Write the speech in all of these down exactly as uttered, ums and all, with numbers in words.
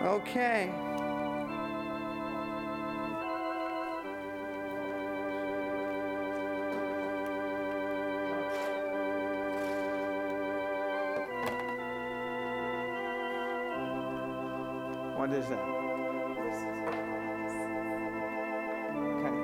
Okay. What is that? Okay.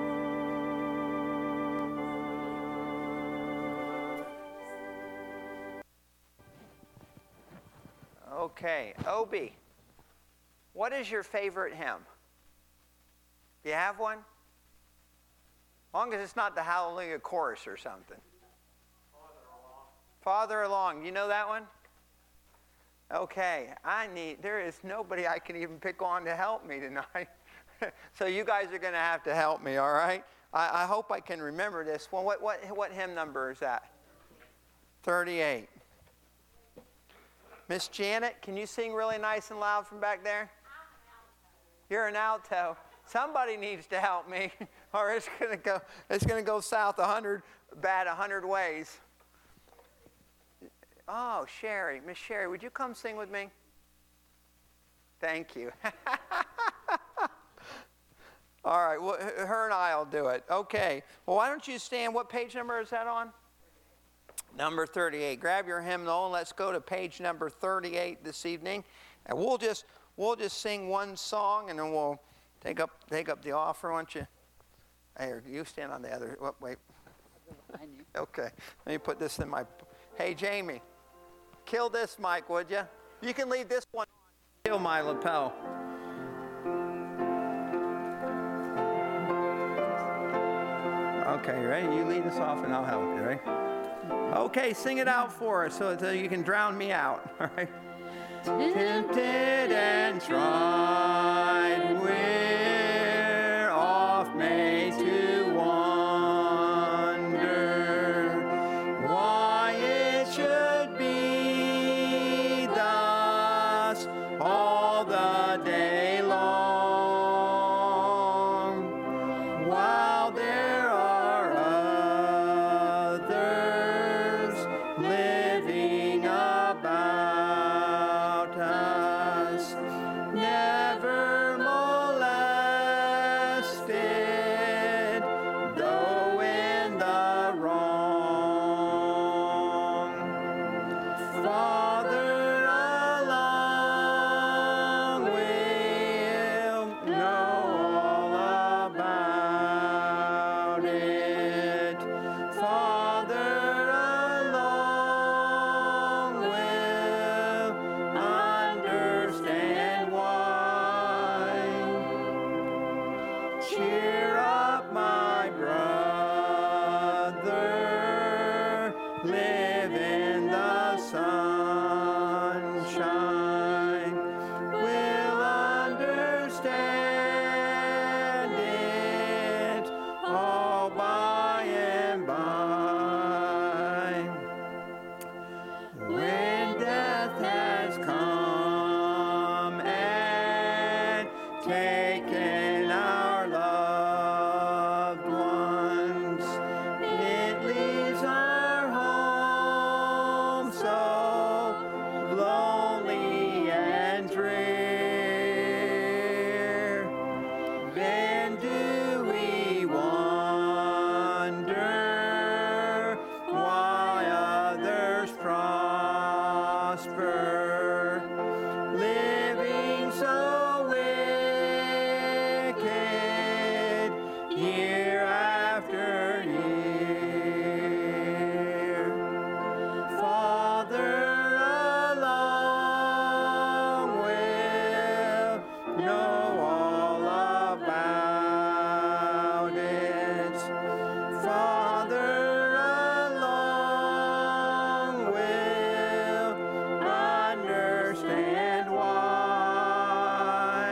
Okay, Obie, what is your favorite hymn? Do you have one? As long as it's not the Hallelujah Chorus or something. Farther Along. Farther Along. You know that one? Okay, I need, there is nobody I can even pick on to help me tonight. So you guys are going to have to help me, all right? I, I hope I can remember this. Well, what, what, what hymn number is that? thirty-eight. Miss Janet, can you sing really nice and loud from back there? You're an alto. Somebody needs to help me, or it's going to go, it's going to go south a hundred, bad a hundred ways. Oh, Sherry, Miss Sherry, would you come sing with me? Thank you. All right, well, her and I will do it. Okay. Well, why don't you stand? What page number is that on? Number thirty-eight. Grab your hymnal and let's go to page number thirty-eight this evening. And we'll just we'll just sing one song and then we'll take up take up the offer, won't you? Here, you stand on the other. Oh, wait. Okay. Let me put this in my. Hey, Jamie, kill this mic, would you? You can leave this one on. Kill my lapel. Okay, ready? You lead us off and I'll help you, right? Okay, sing it out for us so that you can drown me out, all right? Tempted and tried, we're oft made to wonder why it should be thus all the day long, while there are others living about us, never molested, though in the wrong. Father along will know all about it. Father along will understand why. Cheer up, my brother, live in the sunshine. We'll understand it all by and by. When death has come and taken our loved ones, it leaves our home so lonely and drear. Then do we wonder why others prosper, living so wicked year after year. Father along will know all about it. Father along will understand why.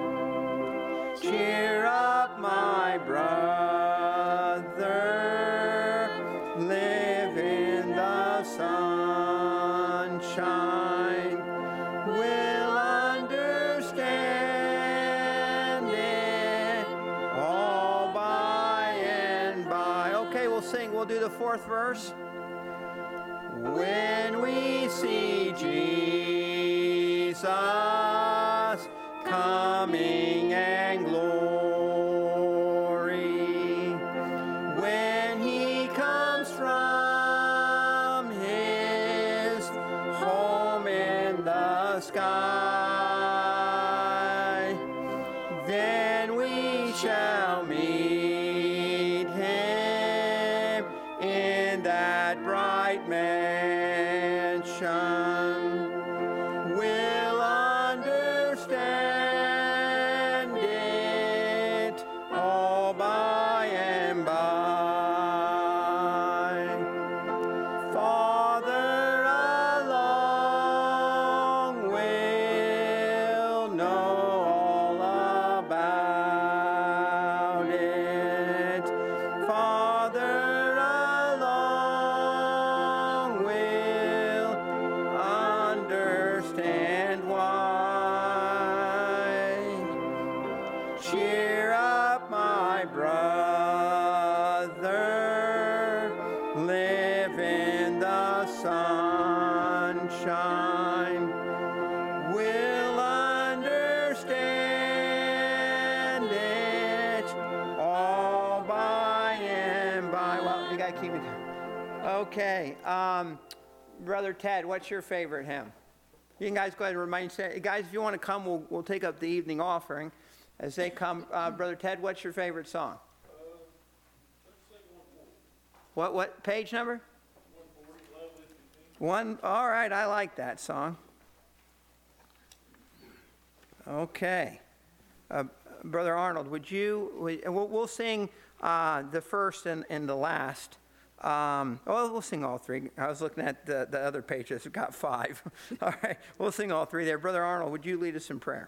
Cheer up, my brother, live in the sunshine. We'll understand it all by and by. Okay, we'll sing. We'll do the fourth verse. When we see Jesus coming and glory. When he comes from his home in the sky, then we shall meet him in that bright mansion. We'll understand it all by and by. Farther along, we'll know all about it. Farther along, we'll understand why. Cheer up, my brother, live in the sunshine. We'll understand it all by and by. Well, you gotta keep it. Okay, um, Brother Ted, what's your favorite hymn? You can guys go ahead and remind, say, guys, if you want to come, we'll, we'll take up the evening offering. As they come, uh, Brother Ted, what's your favorite song? What what page number? One. All right, I like that song. Okay, uh, Brother Arnold, would you? Would, we'll, we'll sing uh, the first and, and the last. Um, oh, we'll sing all three. I was looking at the, the other pages. We've got five. All right, we'll sing all three there. Brother Arnold, would you lead us in prayer?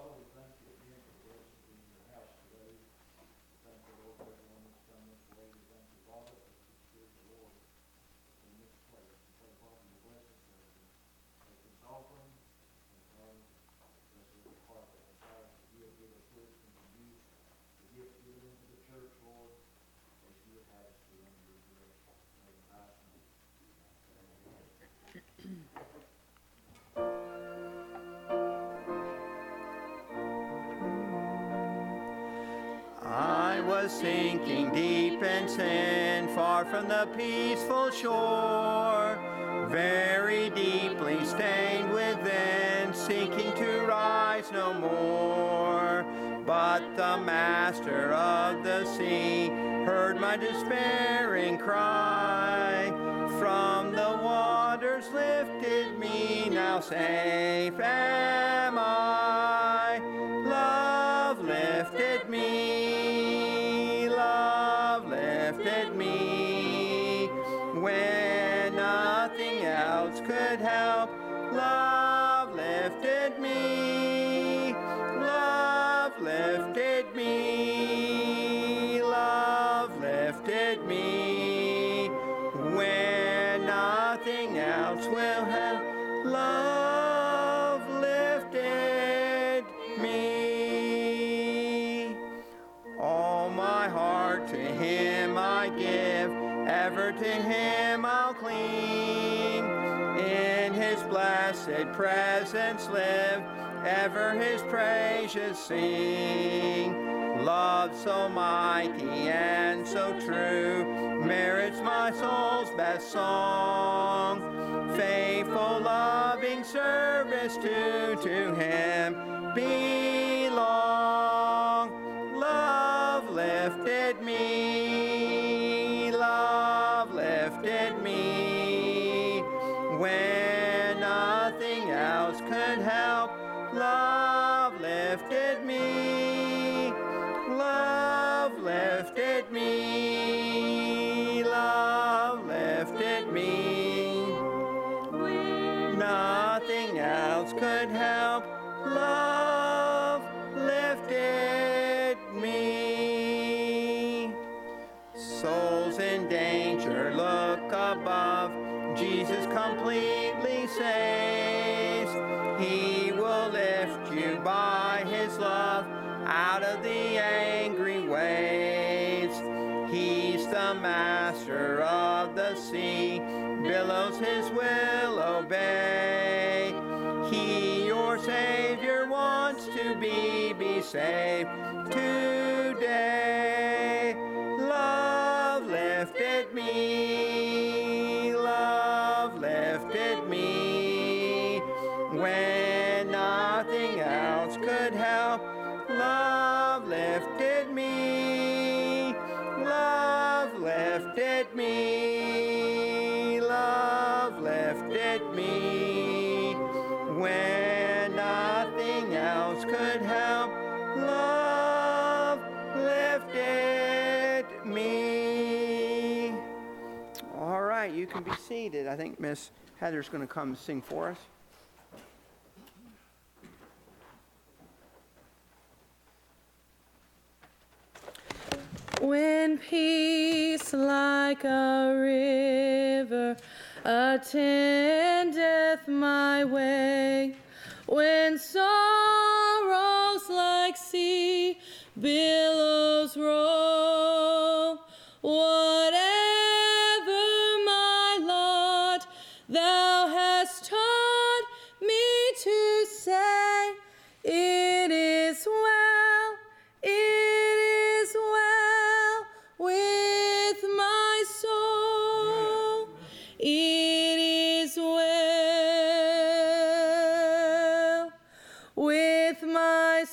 Sinking deep in sin, far from the peaceful shore, very deeply stained within, seeking to rise no more. But the Master of the sea heard my despairing cry, from the waters lifted me, now safe am I. Love lifted me, when nothing else could help. Love lifted me, love lifted me, love lifted me, when nothing else will help. Love lifted me. All my heart to him I give, ever to him I'll cling. In his blessed presence live, ever his praises sing. Love so mighty and so true merits my soul's best song. Faithful, loving service to, to him belong. Love lifted me, love lifted me, when nothing else could help. Love lifted me, love lifted me, love lifted me, nothing else could help. Love lifted me. Souls in danger, look above. Jesus completely saves. He will lift you by his love out of the angry waves. He's the master of the sea, billows his will obey. He, your Savior, wants to to be, be saved today. Love lifted me, love lifted me, when nothing else could help. Love lifted me, love lifted me, love lifted me, when nothing else could help. Love lifted me. All right, you can be seated. I think Miss Heather's going to come sing for us. When peace like a river attendeth my way, when sorrows like sea billows roll, whatever my lot, thou hast taught me to say, it is well, it is well with my soul, it is well with my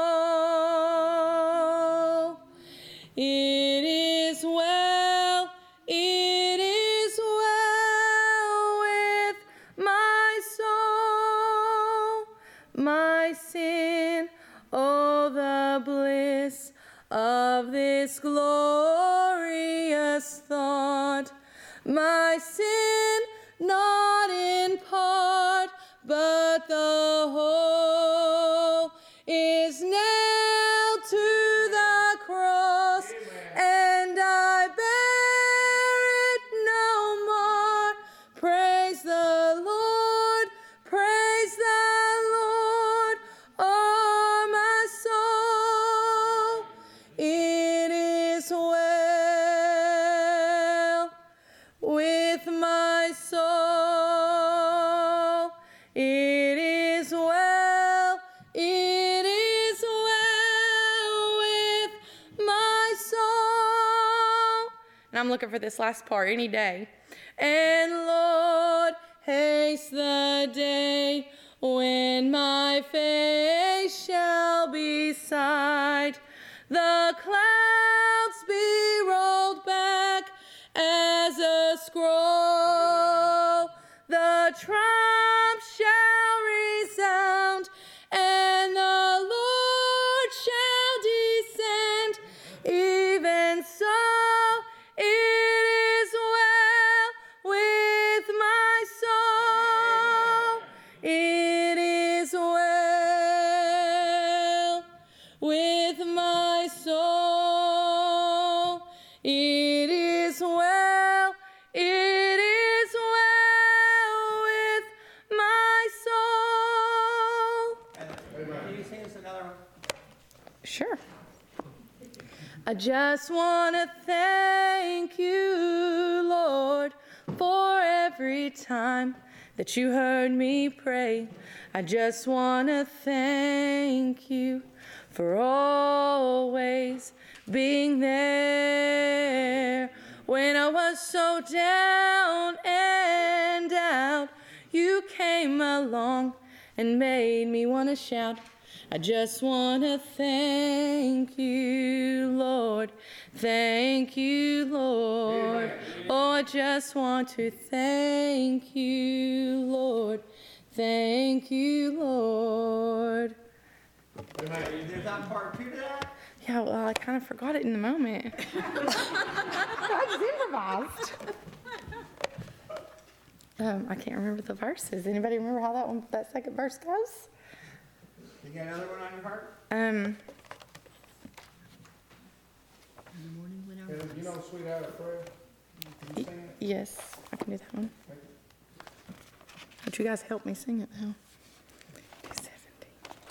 soul, it is well, it is well with my soul, my sin, oh the bliss of this glorious thought, my sin not in part but the whole is nailed to the cross, and I bear it no more. Praise the Lord, praise the Lord, oh my soul, it is well with my soul, it is well, it is well with my soul. And I'm looking for this last part any day. And Lord, haste the day when my face shall be sight, the clouds be rolled back as a scroll, the trump shall resound, and the Lord shall descend. Even so, it is well with my soul, it is well with my soul, it is well, it is well with my soul. Can you sing us another one? Sure. I just want to thank you, Lord, for every time that you heard me pray. I just want to thank you for always being there. When I was so down and out, you came along and made me want to shout. I just want to thank you, Lord. Thank you, Lord. Oh, I just want to thank you, Lord. Thank you, Lord. There's not part two to that? Yeah, well, I kind of forgot it in the moment. I just improvised. Um, I can't remember the verses. Anybody remember how that one, that second verse goes? You got another one on your heart? Um, You know Sweet Hour of Prayer? Can you sing it? yes, I can do that one. Would you guys help me sing it now? two seventy.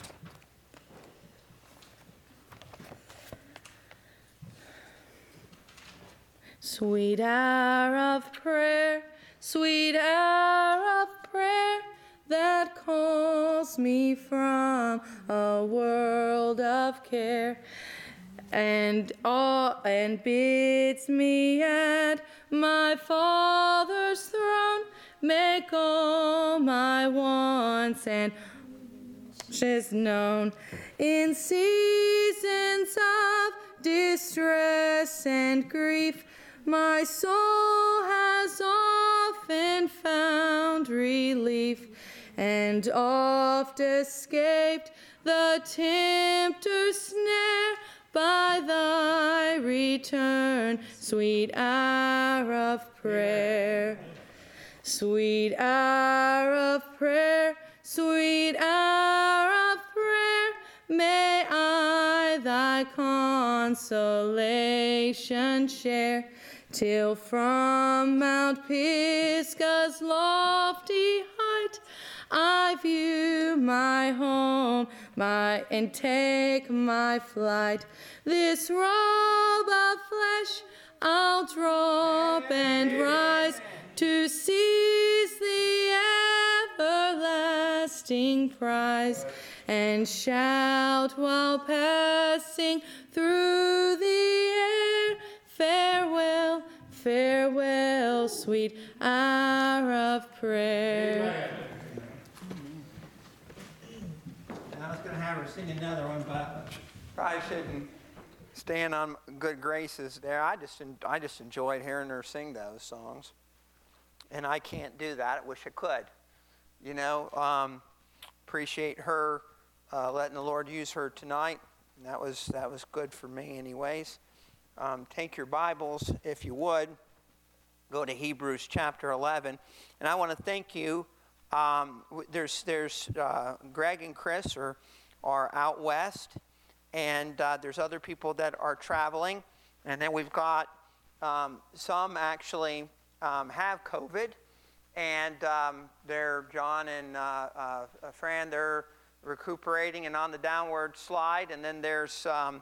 Sweet hour of prayer, sweet hour of prayer that calls calls me from a world of care, and all and bids me at my Father's throne make all my wants and wishes known. In seasons of distress and grief, my soul has often found relief, and oft escaped the tempter's snare by thy return, sweet hour of prayer. Sweet hour of prayer, sweet hour of prayer, may I thy consolation share, till from Mount Pisgah's lofty height I view my home, my and take my flight. This robe of flesh I'll drop and rise to seize the everlasting prize, and shout while passing through the air, farewell, farewell, sweet hour of prayer. I was going to have her sing another one, but probably shouldn't stand on good graces there. I just I just enjoyed hearing her sing those songs, and I can't do that. I wish I could. You know, um, appreciate her uh, letting the Lord use her tonight. And that was that was good for me, anyways. Um, take your Bibles, if you would. Go to Hebrews chapter eleven, and I want to thank you. Um, there's there's uh, Greg and Chris are are out west, and uh, there's other people that are traveling, and then we've got um, some actually um, have COVID, and um, they're John and uh, uh, Fran, they're recuperating and on the downward slide, and then there's um,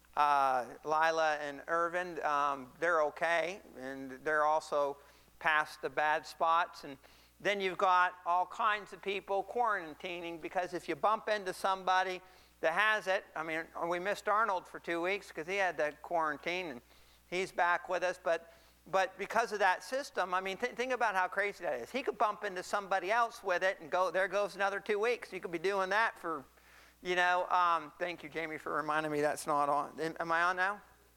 uh, Lila and Irvin. Um, they're okay, and they're also past the bad spots. And then you've got all kinds of people quarantining, because if you bump into somebody that has it, I mean, we missed Arnold for two weeks because he had that quarantine, and he's back with us. But but because of that system, I mean, th- think about how crazy that is. He could bump into somebody else with it and go, there goes another two weeks. You could be doing that for, you know, um, thank you, Jamie, for reminding me that's not on. Am I on now?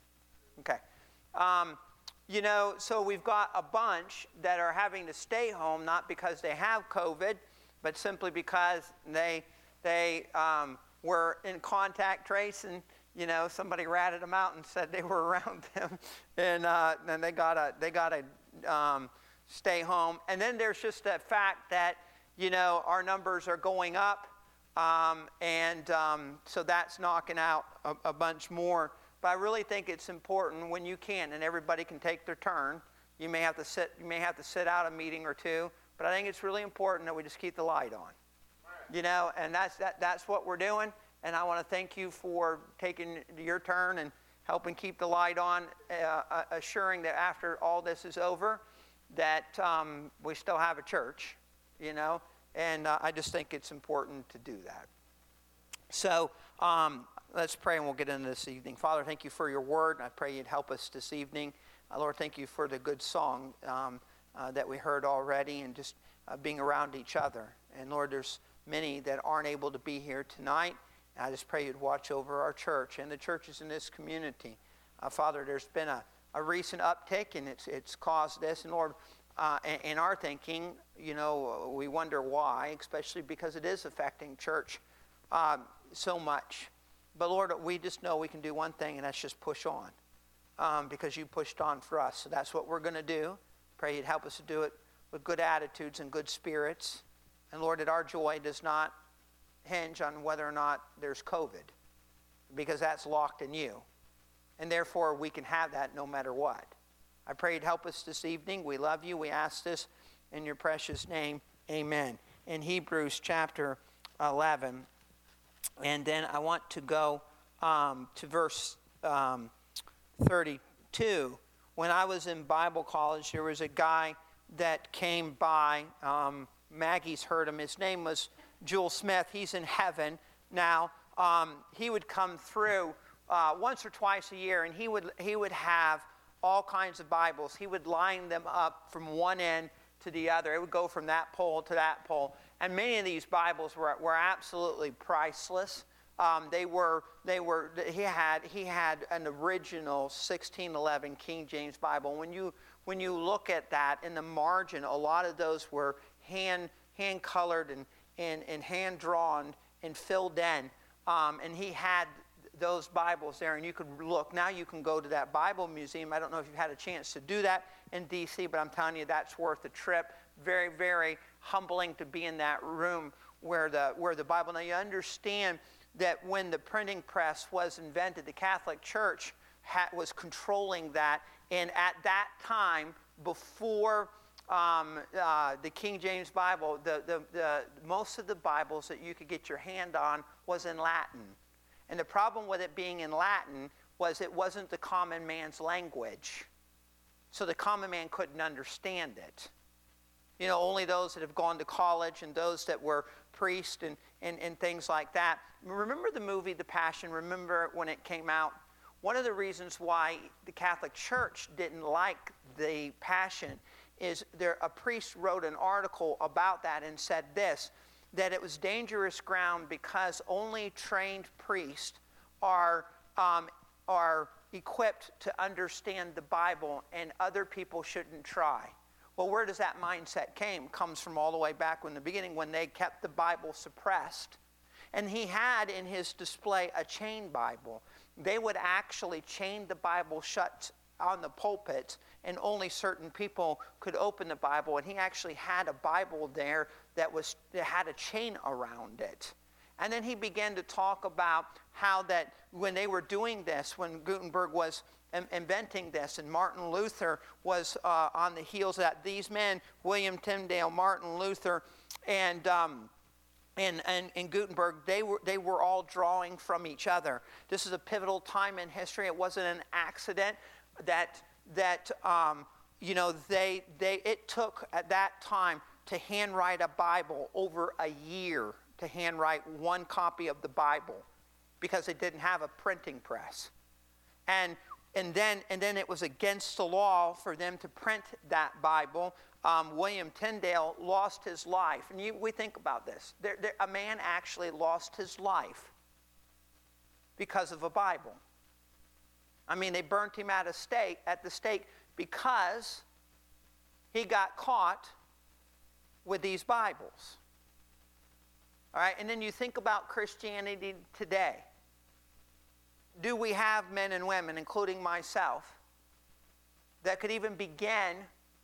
Okay. Um, You know, so we've got a bunch that are having to stay home, not because they have COVID, but simply because they they um, were in contact tracing. You know, somebody ratted them out and said they were around them, and uh, then they gotta they gotta um, stay home. And then there's just that fact that, you know, our numbers are going up, um, and um, so that's knocking out a, a bunch more. But I really think it's important when you can, and everybody can take their turn. You may have to sit. You may have to sit out a meeting or two. But I think it's really important that we just keep the light on. You know, and that's that. That's what we're doing. And I want to thank you for taking your turn and helping keep the light on, uh, assuring that after all this is over, that um, we still have a church. You know, and uh, I just think it's important to do that. So. Um, Let's pray and we'll get into this evening. Father, thank you for your word. I pray you'd help us this evening. Uh, Lord, thank you for the good song um, uh, that we heard already, and just uh, being around each other. And Lord, there's many that aren't able to be here tonight. I just pray you'd watch over our church and the churches in this community. Uh, Father, there's been a, a recent uptick, and it's it's caused this. And Lord, uh, in, in our thinking, you know, we wonder why, especially because it is affecting church um, so much. But Lord, we just know we can do one thing, and that's just push on, um, because you pushed on for us. So that's what we're going to do. Pray you'd help us to do it with good attitudes and good spirits. And Lord, that our joy does not hinge on whether or not there's COVID, because that's locked in you. And therefore, we can have that no matter what. I pray you'd help us this evening. We love you. We ask this in your precious name. Amen. In Hebrews chapter eleven. And then I want to go um, to verse um, thirty-two. When I was in Bible college, there was a guy that came by. Um, Maggie's heard him. His name was Jewel Smith, he's in heaven now. Um, he would come through uh, once or twice a year, and he would, he would have all kinds of Bibles. He would line them up from one end to the other. It would go from that pole to that pole. And many of these Bibles were, were absolutely priceless. Um, they were, they were, he had, he had an original sixteen eleven King James Bible. When you, when you look at that in the margin, a lot of those were hand, hand colored and, and, and hand drawn and filled in. Um, and he had those Bibles there, and you could look. Now you can go to that Bible museum. I don't know if you've had a chance to do that in D C, but I'm telling you, that's worth a trip. Very, very humbling to be in that room where the, where the Bible. Now you understand that when the printing press was invented, the Catholic Church ha- was controlling that. And at that time, before um, uh, the King James Bible, the, the, the, most of the Bibles that you could get your hand on was in Latin. And the problem with it being in Latin was it wasn't the common man's language. So the common man couldn't understand it. You know, only those that have gone to college and those that were priests and, and, and things like that. Remember the movie The Passion? Remember when it came out? One of the reasons why the Catholic Church didn't like the Passion is there a priest wrote an article about that and said this, that it was dangerous ground because only trained priests are, um, are equipped to understand the Bible and other people shouldn't try. Well, where does that mindset came? Comes from all the way back in the beginning when they kept the Bible suppressed. And he had in his display a chain Bible. They would actually chain the Bible shut on the pulpit, and only certain people could open the Bible. And he actually had a Bible there that was that had a chain around it. And then he began to talk about how that when they were doing this, when Gutenberg was inventing this, and Martin Luther was uh, on the heels of that. These men, William Tyndale, Martin Luther, and um, and, and and Gutenberg, they were they were all drawing from each other. This is a pivotal time in history. It wasn't an accident that that um, you know they they it took at that time to handwrite a Bible over a year to handwrite one copy of the Bible because they didn't have a printing press, and. And then, and then it was against the law for them to print that Bible. Um, William Tyndale lost his life. And you, we think about this. There, there, a man actually lost his life because of a Bible. I mean, they burnt him at, a stake, at the stake because he got caught with these Bibles. All right, and then you think about Christianity today. Do we have men and women, including myself, that could even begin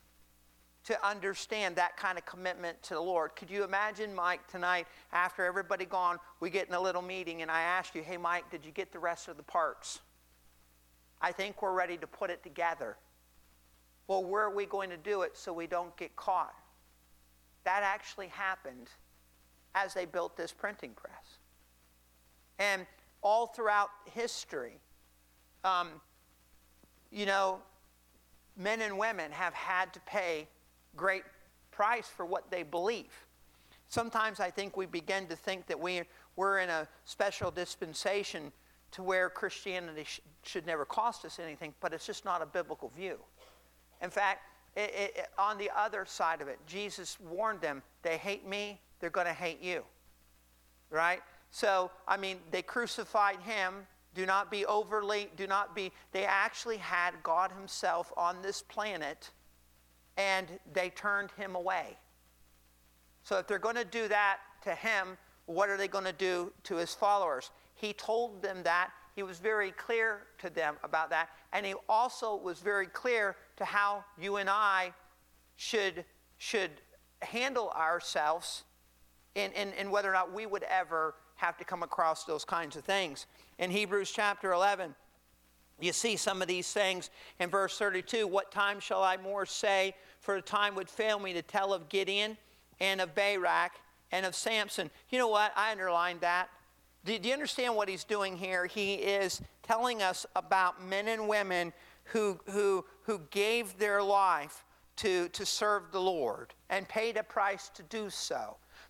to understand that kind of commitment to the Lord? Could you imagine, Mike, tonight, after everybody gone, we get in a little meeting and I ask you, hey, Mike, did you get the rest of the parts? I think we're ready to put it together. Well, where are we going to do it so we don't get caught? That actually happened as they built this printing press. And all throughout history, um, you know, men and women have had to pay great price for what they believe. Sometimes I think we begin to think that we, we're in a special dispensation to where Christianity sh- should never cost us anything, but it's just not a biblical view. In fact, it, it, on the other side of it, Jesus warned them, they hate me, they're going to hate you, right? So, I mean, they crucified him. Do not be overly, do not be, they actually had God himself on this planet, and they turned him away. So if they're going to do that to him, what are they going to do to his followers? He told them that. He was very clear to them about that. And he also was very clear to how you and I should, should handle ourselves in, in, in whether or not we would ever have to come across those kinds of things. In Hebrews chapter eleven, you see some of these things in verse thirty-two. What time shall I more say? For the time would fail me to tell of Gideon and of Barak and of Samson. You know what? I underlined that. Do, do you understand what he's doing here? He is telling us about men and women who, who, who gave their life to, to serve the Lord and paid a price to do so.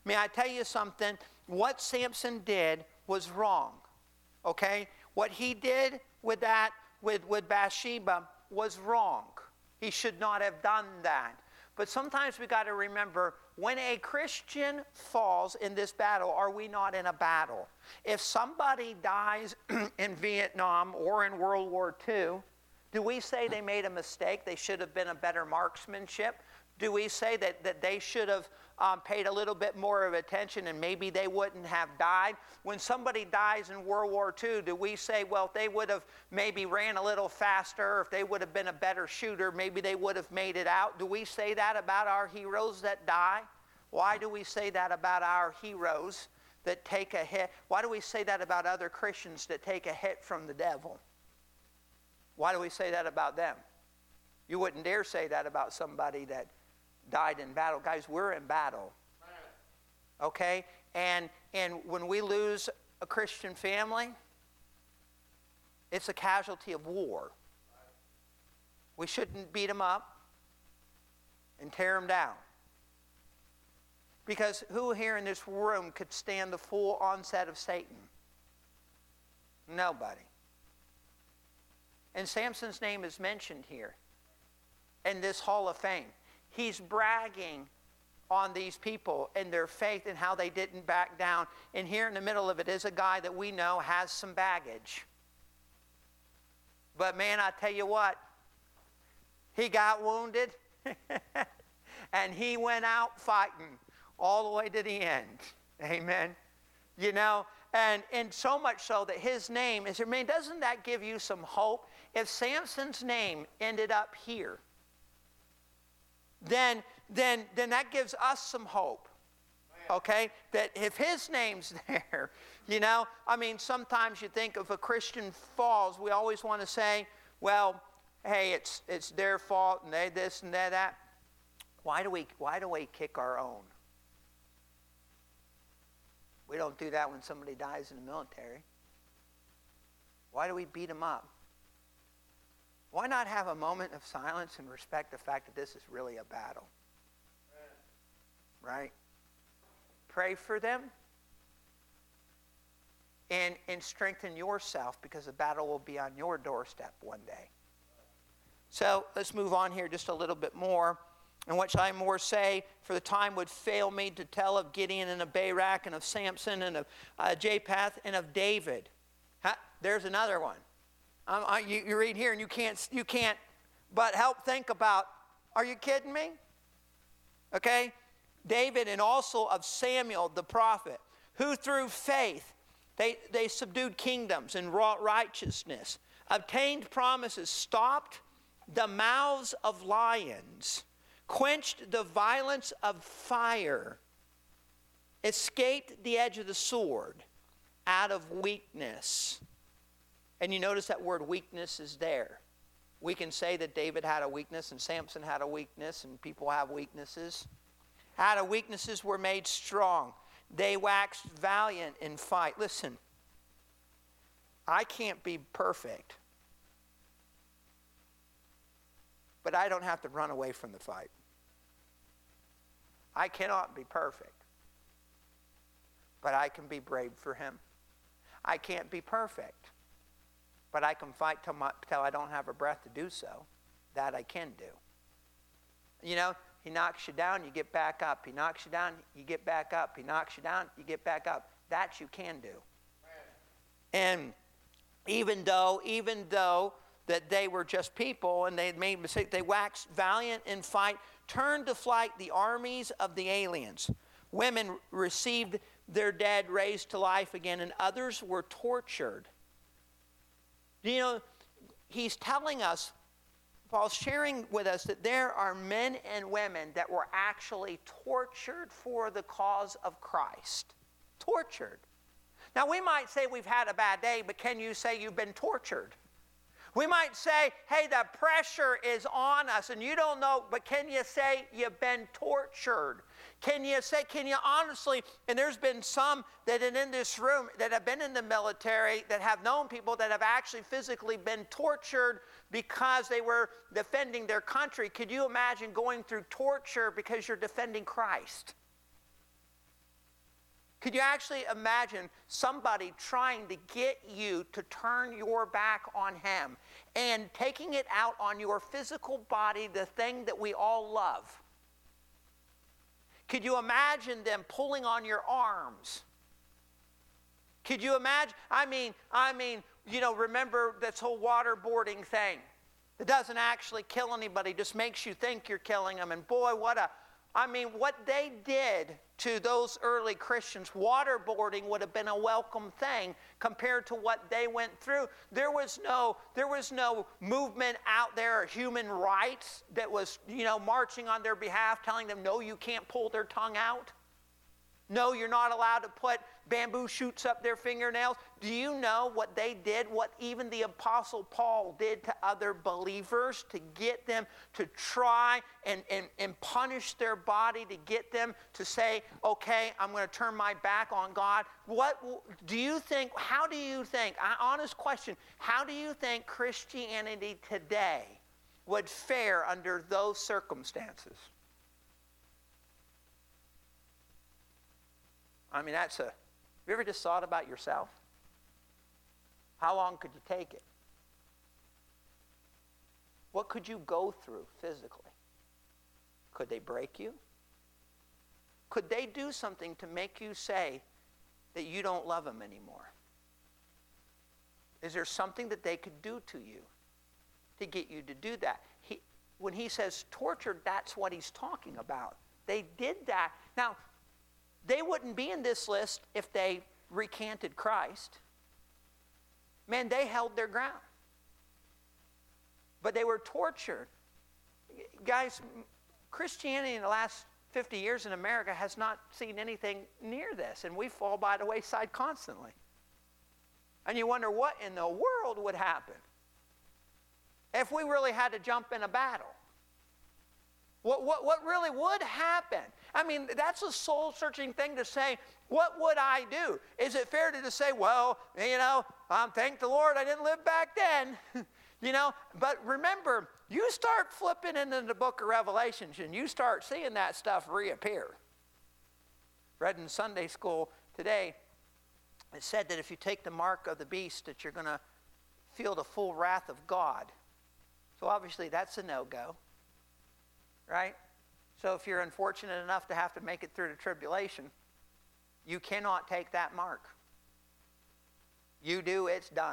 May I tell you something? What Samson did was wrong. Okay? What he did with that, with, with Bathsheba, was wrong. He should not have done that. But sometimes we got to remember, when a Christian falls in this battle, are we not in a battle? If somebody dies in Vietnam or in World War Two, do we say they made a mistake? They should have been a better marksmanship? Do we say that, that they should have um, paid a little bit more of attention and maybe they wouldn't have died? When somebody dies in World War Two, do we say, well, if they would have maybe ran a little faster, or if they would have been a better shooter, maybe they would have made it out? Do we say that about our heroes that die? Why do we say that about our heroes that take a hit? Why do we say that about other Christians that take a hit from the devil? Why do we say that about them? You wouldn't dare say that about somebody that died in battle. Guys, we're in battle. Okay? And, and when we lose a Christian family, it's a casualty of war. We shouldn't beat them up and tear them down. Because who here in this room could stand the full onset of Satan? Nobody. And Samson's name is mentioned here in this Hall of Fame. He's bragging on these people and their faith and how they didn't back down. And here in the middle of it is a guy that we know has some baggage. But man, I tell you what, he got wounded and he went out fighting all the way to the end. Amen. You know, and, and so much so that his name is, I mean, doesn't that give you some hope? If Samson's name ended up here, then, then, then that gives us some hope. Okay? That if his name's there, you know, I mean, sometimes you think if a Christian falls, we always want to say, well, hey, it's, it's their fault and they this and they that. Why do we, why do we kick our own? We don't do that when somebody dies in the military. Why do we beat them up? Why not have a moment of silence and respect the fact that this is really a battle? Right? Pray for them and, and strengthen yourself, because the battle will be on your doorstep one day. So let's move on here just a little bit more. And what shall I more say? For the time would fail me to tell of Gideon and of Barak and of Samson and of uh, Japheth and of David. Ha, there's another one. Um, I, you, you read here and you can't, you can't but help think about, are you kidding me? Okay? David, and also of Samuel the prophet, who through faith they, they subdued kingdoms and wrought righteousness, obtained promises, stopped the mouths of lions, quenched the violence of fire, escaped the edge of the sword out of weakness. And you notice that word weakness is there. We can say that David had a weakness and Samson had a weakness and people have weaknesses. Out of weaknesses were made strong. They waxed valiant in fight. Listen, I can't be perfect, but I don't have to run away from the fight. I cannot be perfect, but I can be brave for him. I can't be perfect, but I can fight till, my, till I don't have a breath to do so. That I can do. You know, he knocks you down, you get back up. He knocks you down, you get back up. He knocks you down, you get back up. That you can do. And even though, even though that they were just people and they had made mistakes, they waxed valiant in fight, turned to flight the armies of the aliens. Women received their dead raised to life again, and others were tortured. You know, he's telling us, Paul's sharing with us that there are men and women that were actually tortured for the cause of Christ. Tortured. Now, we might say we've had a bad day, but can you say you've been tortured? We might say, hey, the pressure is on us, and you don't know, but can you say you've been tortured? Can you say, can you honestly, and there's been some that are in this room that have been in the military, that have known people that have actually physically been tortured because they were defending their country. Could you imagine going through torture because you're defending Christ? Could you actually imagine somebody trying to get you to turn your back on him and taking it out on your physical body, the thing that we all love? Could you imagine them pulling on your arms? Could you imagine? I mean, I mean, you know, remember this whole waterboarding thing. It doesn't actually kill anybody, just makes you think you're killing them. And boy, what a, I mean, what they did to those early Christians, waterboarding would have been a welcome thing compared to what they went through. There was no, there was no movement out there, human rights, that was, you know, marching on their behalf, telling them, no, you can't pull their tongue out. No, you're not allowed to put bamboo shoots up their fingernails. Do you know what they did, what even the Apostle Paul did to other believers to get them to try and, and, and punish their body, to get them to say, okay, I'm going to turn my back on God? What do you think, how do you think, honest question, how do you think Christianity today would fare under those circumstances? I mean, that's a, have you ever just thought about yourself? How long could you take it? What could you go through physically? Could they break you? Could they do something to make you say that you don't love them anymore? Is there something that they could do to you to get you to do that? He, when he says tortured, that's what he's talking about. They did that. Now, they wouldn't be in this list if they recanted Christ. Man, they held their ground. But they were tortured. Guys, Christianity in the last fifty years in America has not seen anything near this, and we fall by the wayside constantly. And you wonder what in the world would happen if we really had to jump in a battle. What, what, what really would happen? I mean, that's a soul-searching thing to say, what would I do? Is it fair to just say, well, you know, um, thank the Lord I didn't live back then. You know, but remember, you start flipping into the book of Revelations and you start seeing that stuff reappear. Read in Sunday school today, it said that if you take the mark of the beast that you're going to feel the full wrath of God. So obviously that's a no-go. Right? So if you're unfortunate enough to have to make it through the tribulation, you cannot take that mark. You do, it's done.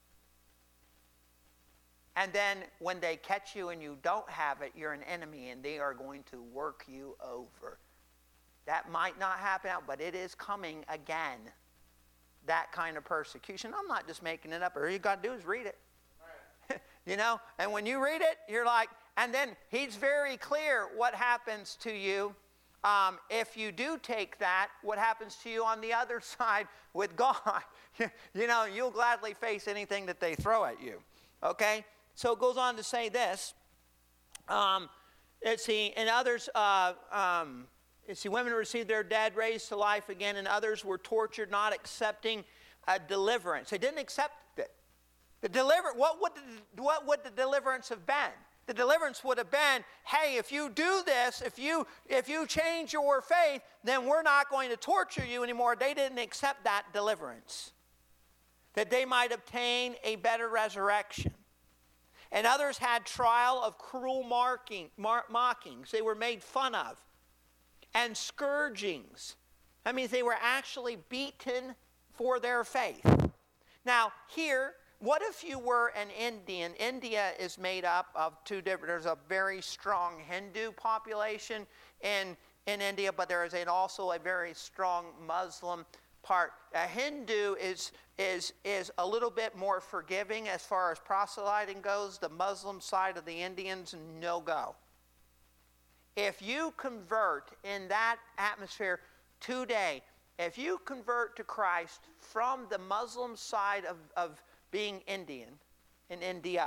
And then when they catch you and you don't have it, you're an enemy and they are going to work you over. That might not happen out, but it is coming again. That kind of persecution. I'm not just making it up. All you got to do is read it. Right. You know, and when you read it, you're like, and then he's very clear what happens to you um, if you do take that, what happens to you on the other side with God. You know, you'll gladly face anything that they throw at you. Okay? So it goes on to say this. Um, let's see, and others, uh, um, let's see, women received their dead raised to life again, and others were tortured, not accepting a deliverance. They didn't accept it. The deliver, what would the, what would the deliverance have been? The deliverance would have been, hey, if you do this, if you if you change your faith, then we're not going to torture you anymore. They didn't accept that deliverance. That they might obtain a better resurrection. And others had trial of cruel marking, mar- mockings. They were made fun of. And scourgings. That means they were actually beaten for their faith. Now, here, what if you were an Indian? India is made up of two different, there's a very strong Hindu population in, in India, but there is an, also a very strong Muslim part. A Hindu is, is, is a little bit more forgiving as far as proselyting goes. The Muslim side of the Indians, no go. If you convert in that atmosphere today, if you convert to Christ from the Muslim side of, of being Indian in India,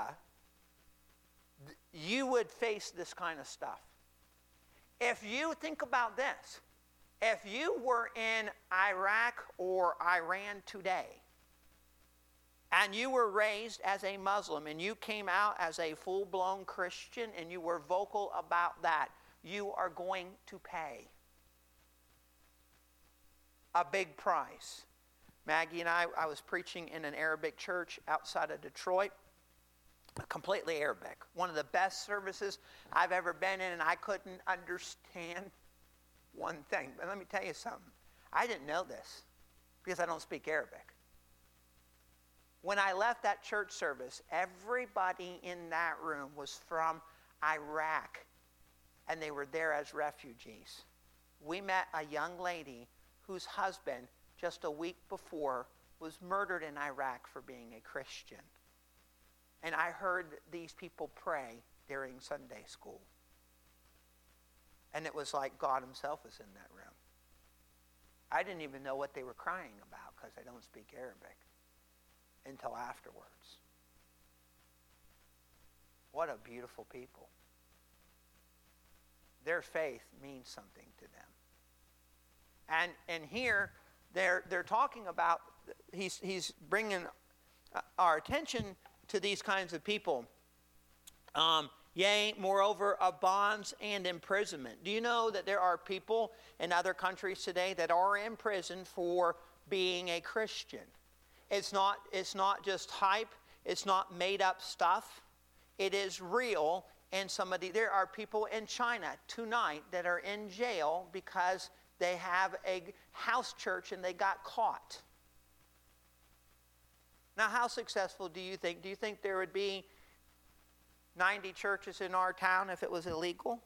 you would face this kind of stuff. If you think about this, if you were in Iraq or Iran today, and you were raised as a Muslim, and you came out as a full-blown Christian, and you were vocal about that, you are going to pay a big price. Maggie and I, I was preaching in an Arabic church outside of Detroit, completely Arabic. One of the best services I've ever been in, and I couldn't understand one thing. But let me tell you something. I didn't know this because I don't speak Arabic. When I left that church service, everybody in that room was from Iraq, and they were there as refugees. We met a young lady whose husband, just a week before, was murdered in Iraq for being a Christian. And I heard these people pray during Sunday school. And it was like God himself was in that room. I didn't even know what they were crying about because I don't speak Arabic until afterwards. What a beautiful people. Their faith means something to them. And and here they're they're talking about, he's he's bringing our attention to these kinds of people. Um, yea, moreover, of bonds and imprisonment. Do you know that there are people in other countries today that are in prison for being a Christian? It's not it's not just hype. It's not made up stuff. It is real. And somebody, there are people in China tonight that are in jail because they have a house church and they got caught. Now, how successful do you think? Do you think there would be ninety churches in our town if it was illegal?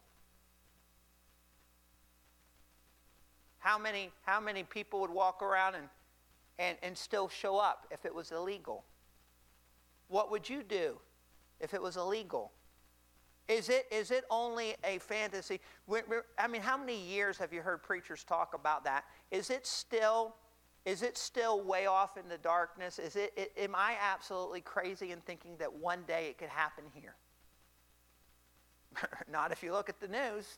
How many, how many people would walk around and, and, and still show up if it was illegal? What would you do if it was illegal? Is it, is it only a fantasy? I mean, how many years have you heard preachers talk about that? Is it still, is it still way off in the darkness? Is it, it, am I absolutely crazy in thinking that one day it could happen here? Not if you look at the news.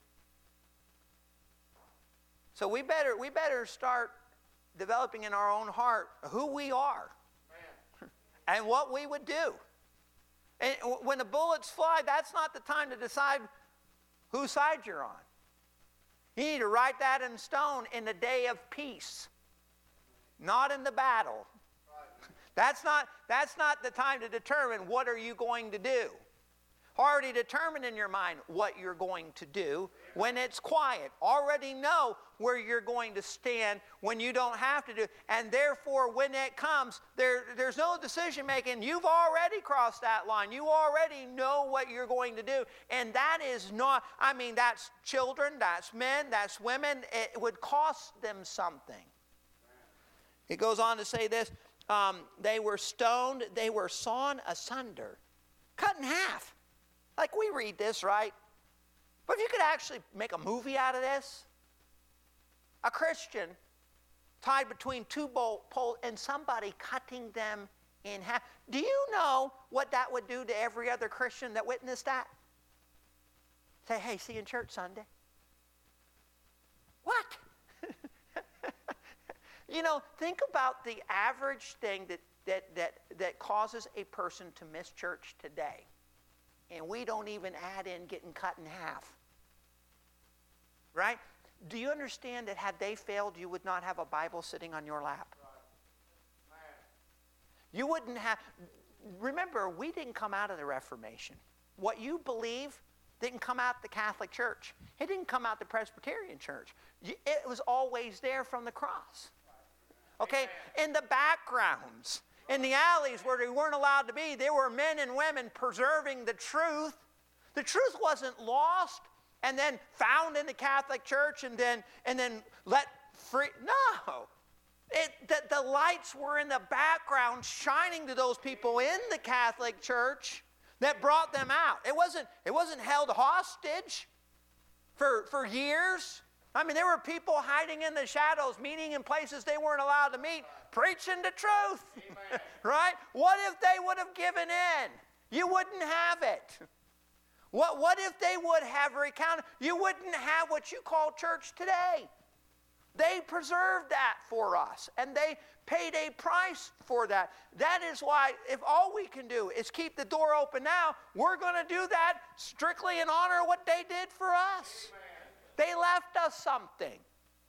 So we better, we better start developing in our own heart who we are and what we would do. And when the bullets fly, that's not the time to decide whose side you're on. You need to write that in stone in the day of peace, not in the battle. That's not, that's not the time to determine what are you going to do. Already determine in your mind what you're going to do when it's quiet. Already know where you're going to stand when you don't have to do. And therefore, when it comes, there, there's no decision making. You've already crossed that line. You already know what you're going to do. And that is not, I mean, that's children, that's men, that's women. It would cost them something. It goes on to say this. Um, they were stoned. They were sawn asunder. Cut in half. Like we read this, right? But if you could actually make a movie out of this, a Christian tied between two poles and somebody cutting them in half. Do you know what that would do to every other Christian that witnessed that? Say, hey, see you in church Sunday. What? You know, think about the average thing that, that, that, that causes a person to miss church today. And we don't even add in getting cut in half. Right? Do you understand that had they failed, you would not have a Bible sitting on your lap? You wouldn't have... Remember, we didn't come out of the Reformation. What you believe didn't come out the Catholic Church. It didn't come out the Presbyterian Church. It was always there from the cross. Okay? In the backgrounds... In the alleys where they weren't allowed to be, there were men and women preserving the truth. The truth wasn't lost and then found in the Catholic Church and then and then let free. No. It, the, the lights were in the background shining to those people in the Catholic Church that brought them out. It wasn't, it wasn't held hostage for, for years. I mean, there were people hiding in the shadows, meeting in places they weren't allowed to meet, preaching the truth. Right? What if they would have given in? You wouldn't have it. What, what if they would have recounted? You wouldn't have what you call church today. They preserved that for us, and they paid a price for that. That is why if all we can do is keep the door open now, we're going to do that strictly in honor of what they did for us. Amen. They left us something.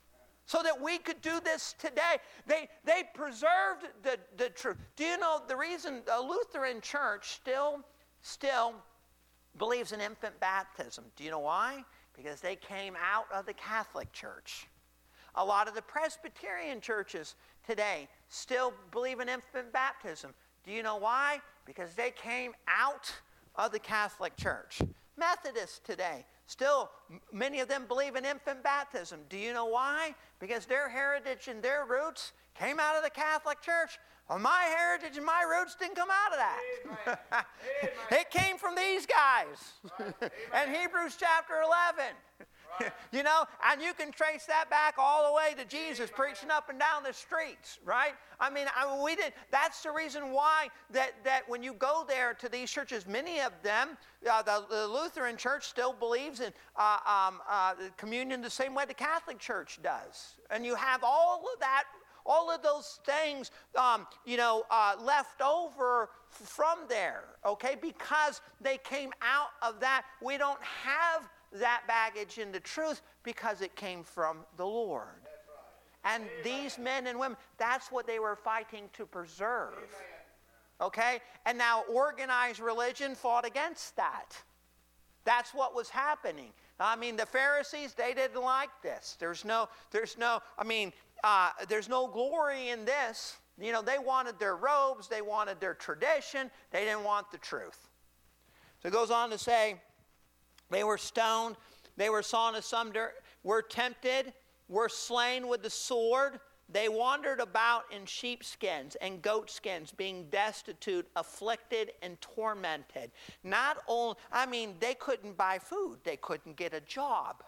so that we could do this today. They, they preserved the, the truth. Do you know the reason a Lutheran church still, still believes in infant baptism? Do you know why? Because they came out of the Catholic Church. A lot of the Presbyterian churches today still believe in infant baptism. Do you know why? Because they came out of the Catholic Church. Methodists today, still, many of them believe in infant baptism. Do you know why? Because their heritage and their roots came out of the Catholic Church. Well, my heritage and my roots didn't come out of that. Amen. Amen. It came from these guys. Right. And Hebrews chapter eleven. Right. You know, and you can trace that back all the way to Jesus preaching up and down the streets, right? I mean, I, we did. That's the reason why that, that when you go there to these churches, many of them, uh, the, the Lutheran Church still believes in uh, um, uh, communion the same way the Catholic Church does. And you have all of that, all of those things, um, you know, uh, left over from there, okay? Because they came out of that. We don't have that baggage in the truth because it came from the Lord. Right. And Amen. These men and women, that's what they were fighting to preserve. Amen. Okay? And now organized religion fought against that. That's what was happening. I mean, the Pharisees, they didn't like this. There's no, there's no, I mean, uh, there's no glory in this. You know, they wanted their robes, they wanted their tradition, they didn't want the truth. So it goes on to say, they were stoned, they were sawn asunder, were tempted, were slain with the sword. They wandered about in sheepskins and goatskins, being destitute, afflicted, and tormented. Not only, I mean, they couldn't buy food. They couldn't get a job.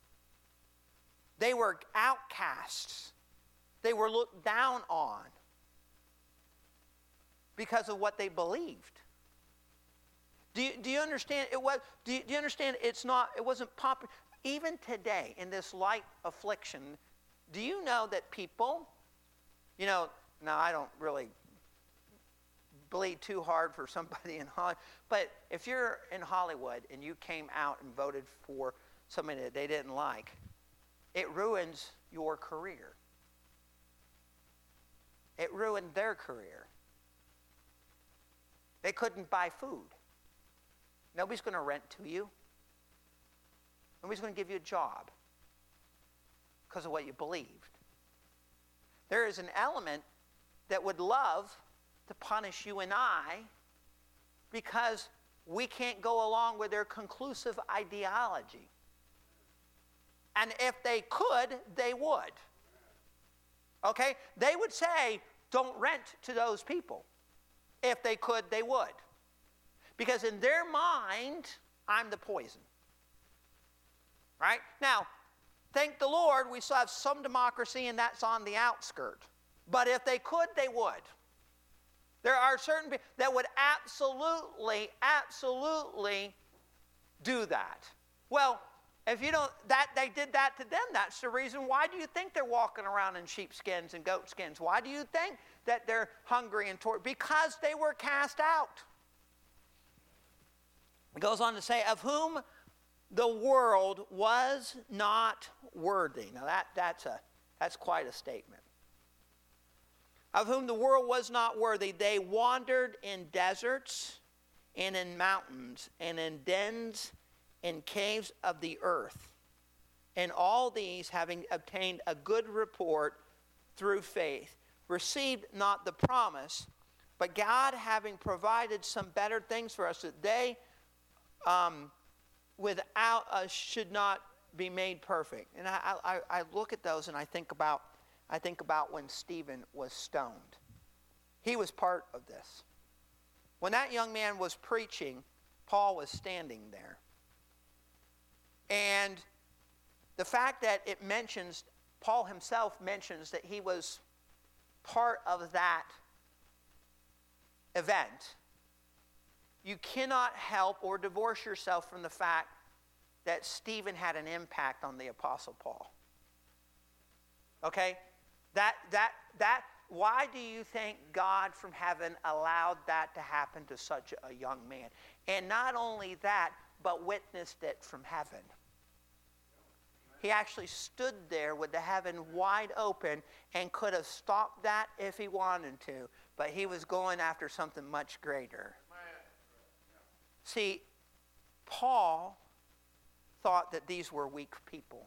They were outcasts. They were looked down on because of what they believed. Do you, do you understand? It was. Do you, do you understand? It's not. It wasn't popular. Even today, in this light affliction, do you know that people, you know, now I don't really bleed too hard for somebody in Hollywood, but if you're in Hollywood and you came out and voted for somebody that they didn't like, it ruins your career. It ruined their career. They couldn't buy food. Nobody's going to rent to you. Nobody's going to give you a job because of what you believed. There is an element that would love to punish you and I because we can't go along with their conclusive ideology. And if they could, they would. Okay? They would say, don't rent to those people. If they could, they would. Because in their mind, I'm the poison. Right? Now, thank the Lord, we still have some democracy, and that's on the outskirts. But if they could, they would. There are certain people that would absolutely, absolutely do that. Well, if you don't, that they did that to them, that's the reason. Why do you think they're walking around in sheepskins and goatskins? Why do you think that they're hungry and tortured? Because they were cast out. It goes on to say, of whom the world was not worthy. Now that, that's, a, that's quite a statement. Of whom the world was not worthy, they wandered in deserts and in mountains and in dens and caves of the earth. And all these, having obtained a good report through faith, received not the promise, but God having provided some better things for us, that they um, without us should not be made perfect. And I, I, I look at those and I think about I think about when Stephen was stoned. He was part of this. When that young man was preaching, Paul was standing there. And the fact that it mentions, Paul himself mentions that he was part of that event, you cannot help or divorce yourself from the fact that Stephen had an impact on the Apostle Paul. Okay? That, that, that, why do you think God from heaven allowed that to happen to such a young man? And not only that, but witnessed it from heaven. He actually stood there with the heaven wide open and could have stopped that if he wanted to, but he was going after something much greater. See, Paul thought that these were weak people.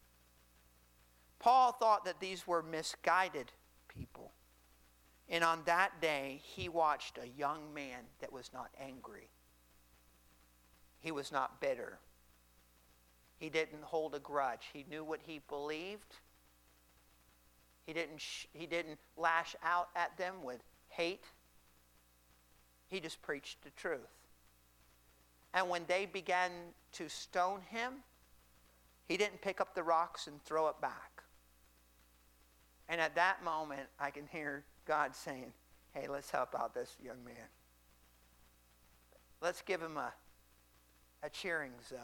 Paul thought that these were misguided people. And on that day, he watched a young man that was not angry. He was not bitter. He didn't hold a grudge. He knew what he believed. He didn't, sh- he didn't lash out at them with hate. He just preached the truth. And when they began to stone him, he didn't pick up the rocks and throw it back. And at that moment, I can hear God saying, hey, let's help out this young man. Let's give him a, a cheering zone.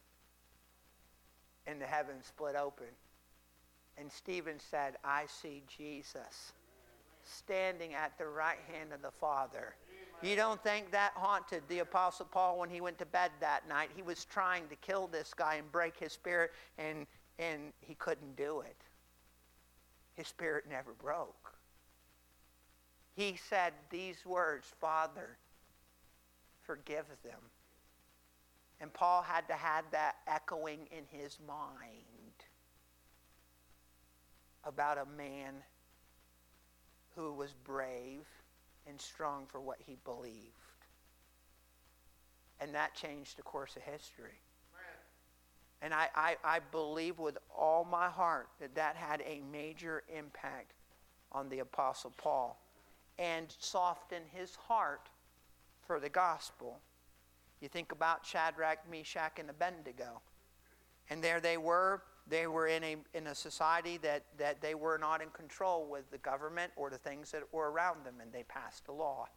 And the heavens split open. And Stephen said, I see Jesus standing at the right hand of the Father. You don't think that haunted the Apostle Paul when he went to bed that night? He was trying to kill this guy and break his spirit, and, and he couldn't do it. His spirit never broke. He said these words, Father, forgive them. And Paul had to have that echoing in his mind about a man who was brave and strong for what he believed. And that changed the course of history. And I, I, I believe with all my heart that that had a major impact on the Apostle Paul and softened his heart for the gospel. You think about Shadrach, Meshach, and Abednego. And there they were. They were in a, in a society that, that they were not in control with the government or the things that were around them, and they passed a law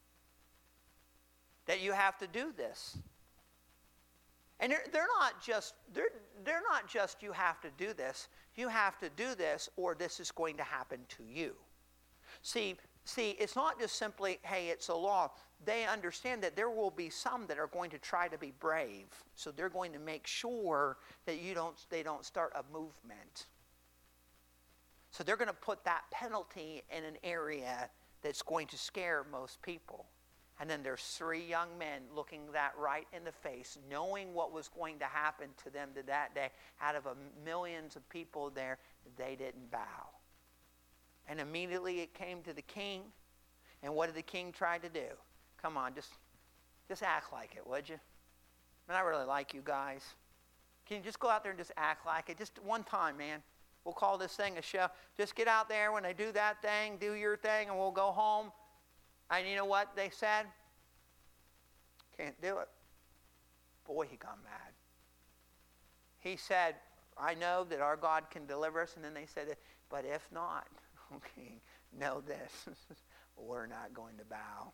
that you have to do this. And they're, they're not just they're, they're not just you have to do this. You have to do this or this is going to happen to you. See, see, it's not just simply, hey, it's a law. They understand that there will be some that are going to try to be brave. So they're going to make sure that you don't they don't start a movement. So they're going to put that penalty in an area that's going to scare most people. And then there's three young men looking that right in the face, knowing what was going to happen to them to that day. Out of a millions of people there, they didn't bow. And immediately it came to the king. And what did the king try to do? Come on, just, just act like it, would you? I mean, I really like you guys. Can you just go out there and just act like it? Just one time, man. We'll call this thing a show. Just get out there when they do that thing, do your thing, and we'll go home. And you know what they said? Can't do it. Boy, he got mad. He said, I know that our God can deliver us. And then they said, but if not, okay, know this. We're not going to bow.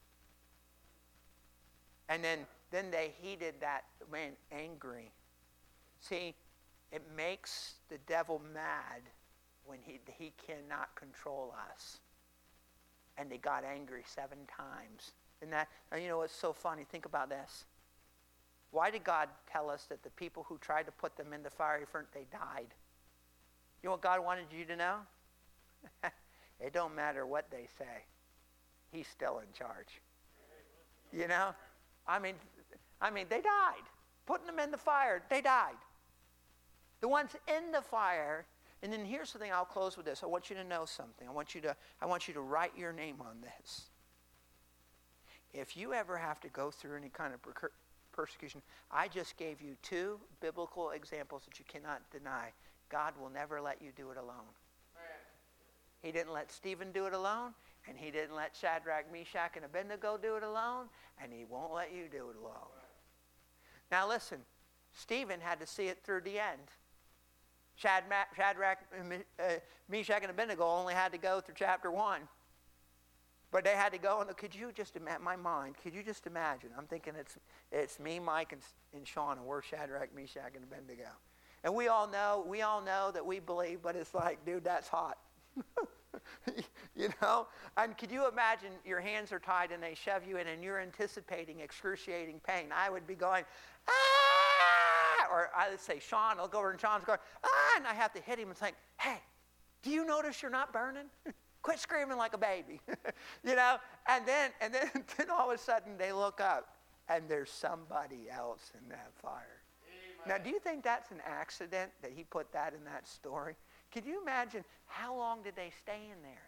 And then, then they heeded that, man, angry. See, it makes the devil mad when he, he cannot control us. And they got angry seven times. And that, you know, it's so funny. Think about this. Why did God tell us that the people who tried to put them in the fiery furnace, they died? You know what God wanted you to know? It don't matter what they say. He's still in charge. You know? I mean, I mean, they died. Putting them in the fire, they died. The ones in the fire. And then here's the thing, I'll close with this. I want you to know something. I want you to, I want you to write your name on this. If you ever have to go through any kind of per- persecution, I just gave you two biblical examples that you cannot deny. God will never let you do it alone. He didn't let Stephen do it alone, and he didn't let Shadrach, Meshach, and Abednego do it alone, and he won't let you do it alone. Now listen, Stephen had to see it through the end. Shadrach, Meshach, and Abednego only had to go through chapter one. But they had to go, and could you just imagine, my mind, could you just imagine? I'm thinking it's it's me, Mike, and, and Sean, and we're Shadrach, Meshach, and Abednego. And we all know, we all know that we believe, but it's like, dude, that's hot. You know? And could you imagine your hands are tied and they shove you in and you're anticipating excruciating pain? I would be going, ah! or I would say, Sean, I'll go over and Sean's going, ah, and I have to hit him and think, hey, do you notice you're not burning? Quit screaming like a baby. You know? And then, and then, then all of a sudden they look up and there's somebody else in that fire. Amen. Now, do you think that's an accident that he put that in that story? Could you imagine how long did they stay in there?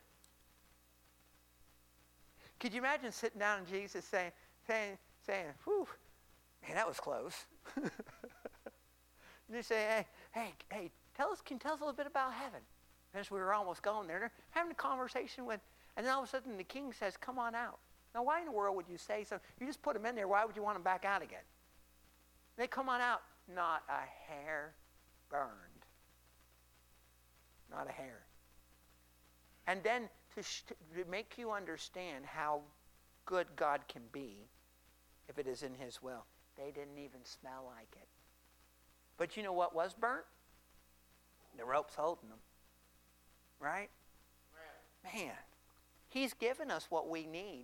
Could you imagine sitting down and Jesus saying, saying, saying, whew, man, that was close. And you say, hey, hey, hey, tell us, can you tell us a little bit about heaven? As we were almost going there, they're having a conversation with, and then all of a sudden the king says, come on out. Now, why in the world would you say so? You just put them in there. Why would you want them back out again? They come on out. Not a hair burned. Not a hair. And then to, sh- to make you understand how good God can be if it is in his will, they didn't even smell like it. But you know what was burnt? The ropes holding them. Right? Man, he's given us what we need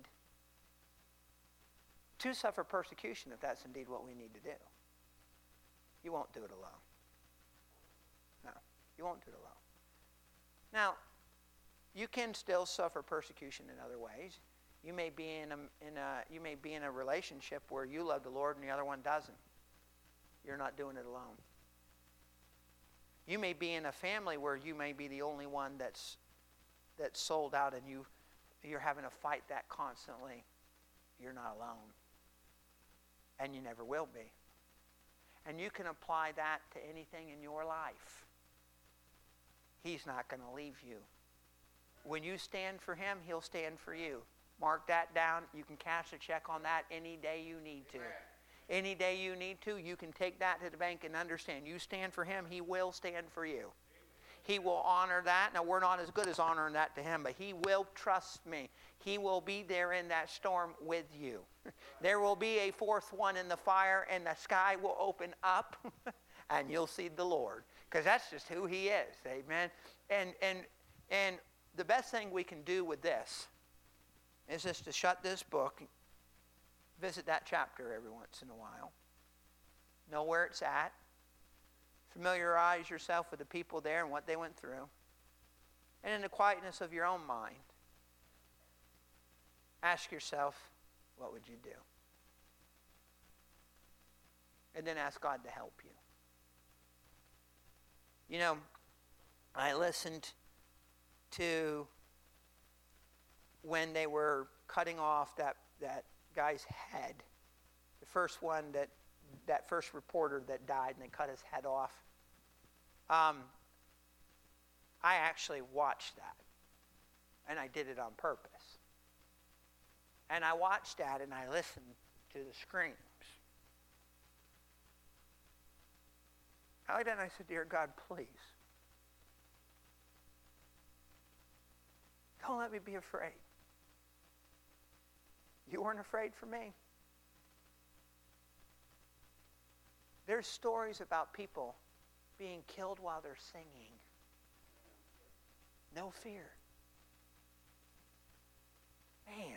to suffer persecution if that's indeed what we need to do. You won't do it alone. No, you won't do it alone. Now, you can still suffer persecution in other ways. You may be in a, in a you may be in a relationship where you love the Lord and the other one doesn't. You're not doing it alone. You may be in a family where you may be the only one that's that's sold out and you you're having to fight that constantly. You're not alone. And you never will be. And you can apply that to anything in your life. He's not going to leave you. When you stand for him, he'll stand for you. Mark that down. You can cash a check on that any day you need to. Amen. Any day you need to, you can take that to the bank and understand. You stand for him, he will stand for you. He will honor that. Now, we're not as good as honoring that to him, but he will trust me. He will be there in that storm with you. There will be a fourth one in the fire, and the sky will open up, and you'll see the Lord. Because that's just who he is. Amen. And, and, and the best thing we can do with this is just to shut this book, visit that chapter every once in a while, know where it's at, familiarize yourself with the people there and what they went through, and in the quietness of your own mind, ask yourself, what would you do? And then ask God to help you. You know, I listened to when they were cutting off that, that guy's head, the first one that, that first reporter that died and they cut his head off. Um, I actually watched that, and I did it on purpose. And I watched that and I listened to the screams. I looked at it and I said, dear God, please, don't let me be afraid. You weren't afraid for me. There's stories about people being killed while they're singing. No fear. Man.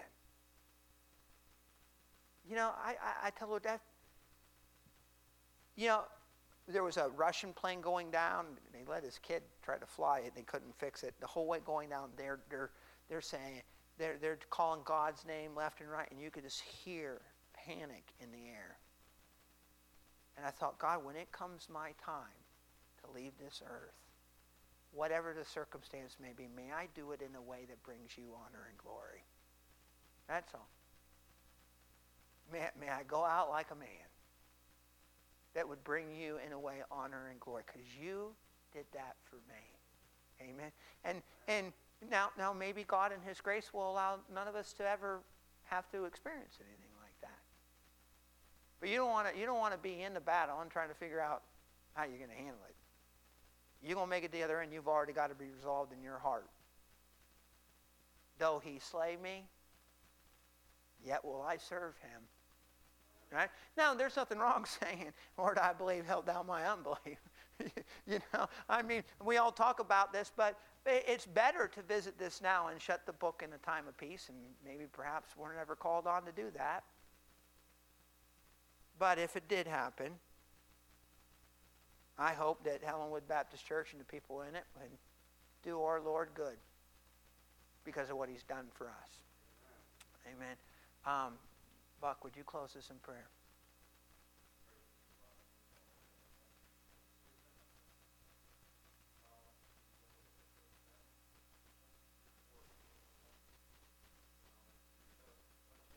You know, I, I, I tell her that, you know, there was a Russian plane going down. They let his kid try to fly it. They couldn't fix it. The whole way going down, they're, they're, they're saying, they're, they're calling God's name left and right, and you could just hear panic in the air. And I thought, God, when it comes my time to leave this earth, whatever the circumstance may be, may I do it in a way that brings you honor and glory. That's all. May, may I go out like a man that would bring you in a way honor and glory, because you did that for me. Amen. And and now now maybe God in his grace will allow none of us to ever have to experience anything like that. But you don't want to you don't want to be in the battle and trying to figure out how you're going to handle it. You're going to make it to the other end. You've already got to be resolved in your heart. Though he slay me, yet will I serve him. Right? Now, there's nothing wrong saying, Lord, I believe, help down my unbelief. You know, I mean, we all talk about this, but it's better to visit this now and shut the book in a time of peace, and maybe perhaps we're never called on to do that. But if it did happen, I hope that Helenwood Baptist Church and the people in it would do our Lord good because of what he's done for us. Amen. Um, Buck, would you close us in prayer?